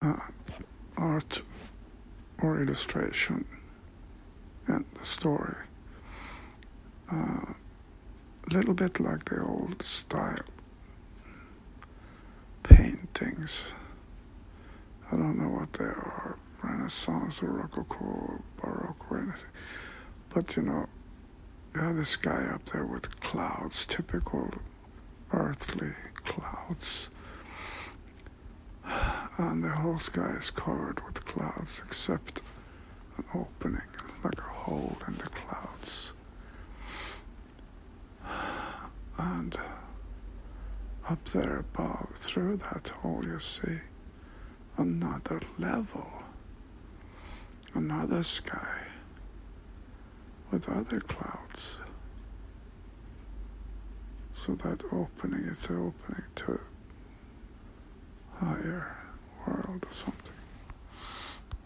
art or illustration in the story. A little bit like the old style paintings. I don't know what they are, Renaissance or Rococo or Baroque or anything. But you have this guy up there with clouds, typical earthly clouds. And the whole sky is covered with clouds except an opening, like a hole in the clouds. And up there above, through that hole, you see another level, another sky with other clouds. So that opening is the opening to a higher world or something.